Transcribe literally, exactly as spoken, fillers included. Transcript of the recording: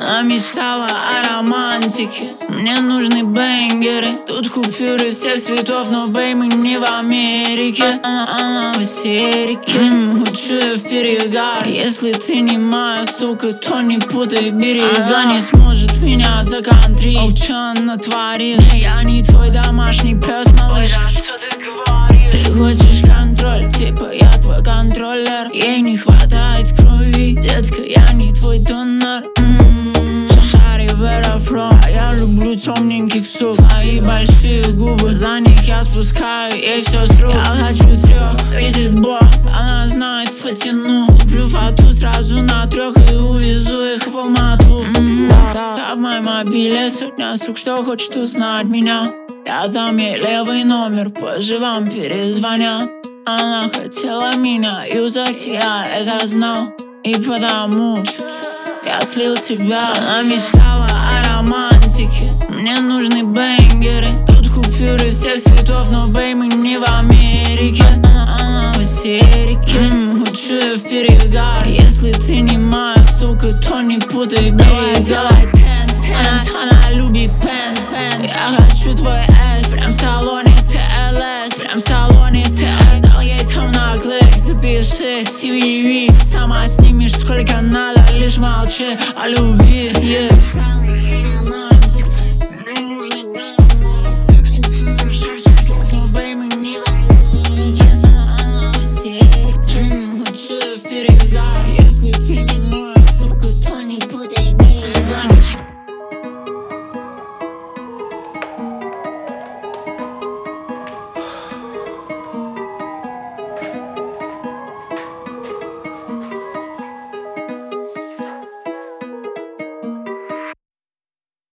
Она мечтала о романтике. Мне нужны бенгеры. Тут купюры всех цветов, но бей, мы не в Америке. Она, она в истерике. м, Хочу я в перегар. Если ты не моя сука, то не путай берега. Она не сможет меня законтрить. О, чё она творит? Не, я не твой домашний пес, малыш. Что ты говоришь? Ты хочешь контроль, типа я твой контроллер. Ей не хватает крови, детка, я не твой донор. м-м-м. Шари в аэрофлот, а я люблю темненьких сук. Твои большие губы, за них я спускаю ей все с рук. Я хочу трех, видит Бог, она знает, потяну. Куплю фату сразу на трех и увезу их в Алмату. м-м-м. Да, да, в моем мобиле сотня сук, что хочет узнать меня. Я дам ей левый номер, позже вам перезвонят. Она хотела меня юзать, я это знал. И потому я слил тебя. Она мечтала о романтике. Мне нужны бенгеры. Тут купюры всех цветов, но бей, мы не в Америке. Она, она в истерике. м, Хочу я в перегар. Если ты не моя сука, то не путай берега. Она любит пенс, пенс. Я хочу твой эс. Прям в салоне ти эл эс. Прям в салоне ти эл эс. Дал ей там на клик. Запиши си ви ви. Сама снимешь сколько надо, лишь молчи о любви, yeah.